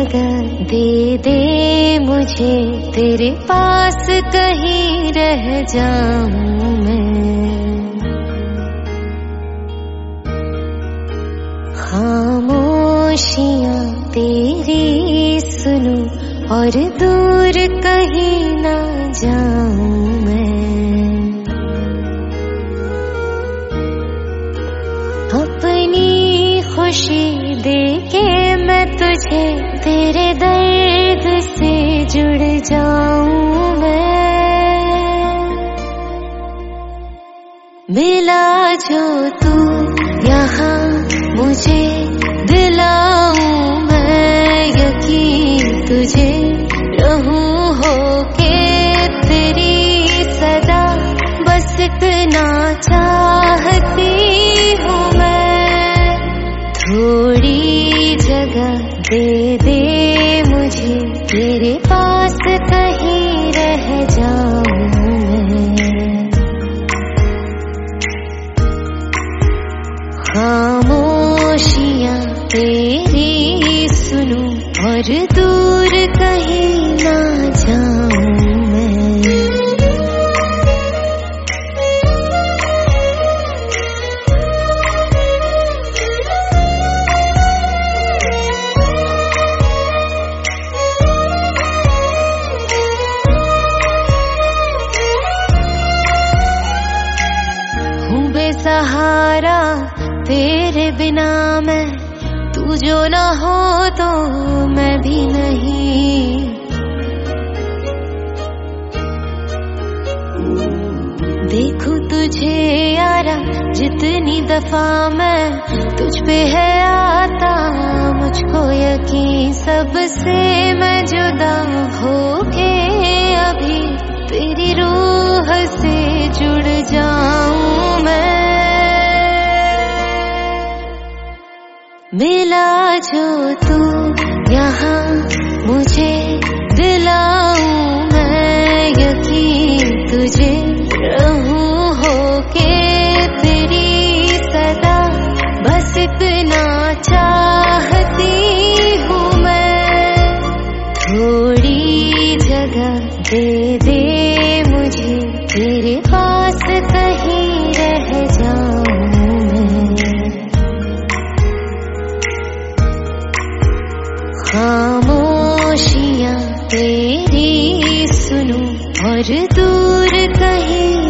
जगह दे दे मुझे, तेरे पास कहीं रह जाऊं मैं। खामोशियां तेरी सुनूं और दूर कहीं ना जाऊं मैं। अपनी खुशी देके मैं तुझे, तेरे दर्द से जुड़ जाऊं मैं। मिला जो तू यहाँ मुझे, दिलाऊं मैं यकीन तुझे, रहूं होके तेरी सदा, बस इतना चाहती हूँ मैं। थोड़ी जगह दे दे मुझे, तेरे पास कहीं रह जाऊं मैं। खामोशियां तेरी सुनूं और दूर कहीं ना जाऊं मैं। हूँ बेसहारा तेरे बिना मैं, तू जो ना हो तो मैं भी नहीं। देखूं तुझे यारा जितनी दफा मैं, तुझ पे है आता मुझको यकीन, सबसे मैं जुदा होके अभी तेरी रूह से जुड़ जाऊं मैं। मिला जो तू यहाँ मुझे, दिलाऊं मैं यकीन तुझे, रहूं होके तेरी सदा, बस इतना चाहती हूँ मैं। थोड़ी जगह दे दे मुझे, तेरे पास कहीं रह जाऊं मैं। खामोशियां तेरी सुनूं और दूर कहीं